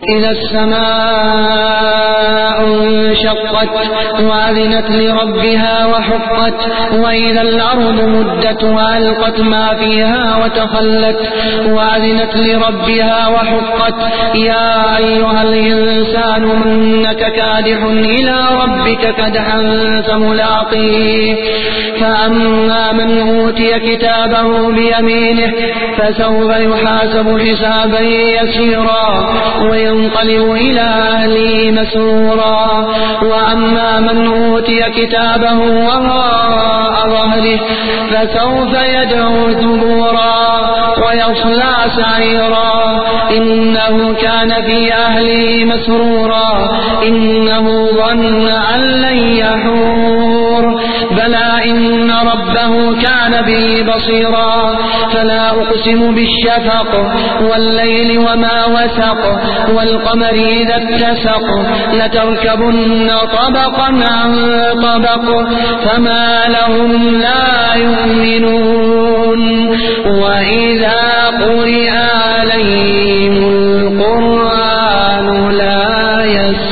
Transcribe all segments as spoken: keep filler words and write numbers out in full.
إذا السماء انشقت وأذنت لربها وحقت وإذا الأرض مدت وألقت ما فيها وتخلت وأذنت لربها وحقت يا أيها الإنسان إنك كادح إلى ربك كدحا فملاقيه فأما من أوتي كتابه بيمينه فسوف يحاسب حسابا يسيرا وينقلب إلى أهله مسرورا وأما من أوتي كتابه وراء ظهره فسوف يدعو ثبورا ويصلى سعيرا إنه كان في أهله مسرورا إنه ظن أن لن يحور بلى إن ربه كان به بصيرا فلا أقسم بالشفق والليل وما وسق والقمر إذا اتسق لتركبن طبقا عن طبق فما لهم لا يؤمنون وإذا قرئ عليهم القرآن لا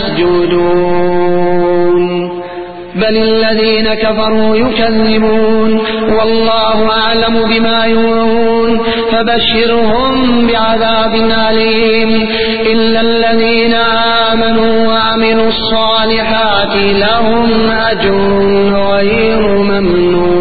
يسجدون بل الذين كفروا يكذبون والله أعلم بما يوعون فبشرهم بعذاب أليم إلا الذين آمنوا وعملوا الصالحات لهم أجر غير ممنون.